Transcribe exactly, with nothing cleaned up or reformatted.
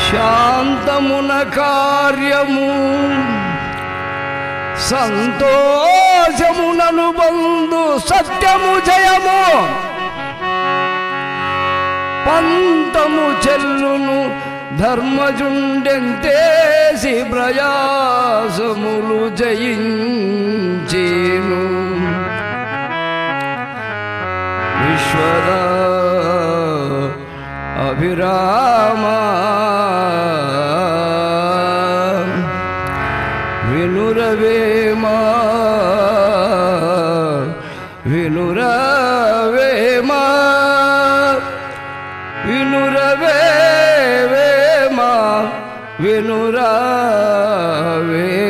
శాంతమున కార్యము సంతోషమునను బంధు సత్యము జయము పంతము చెల్లును ధర్మజుండెంతేసి ప్రయాసములు జయించేను విశ్వద అభిరామ వినురవేమా వినురవేమా వినురవేమా వినురవేమా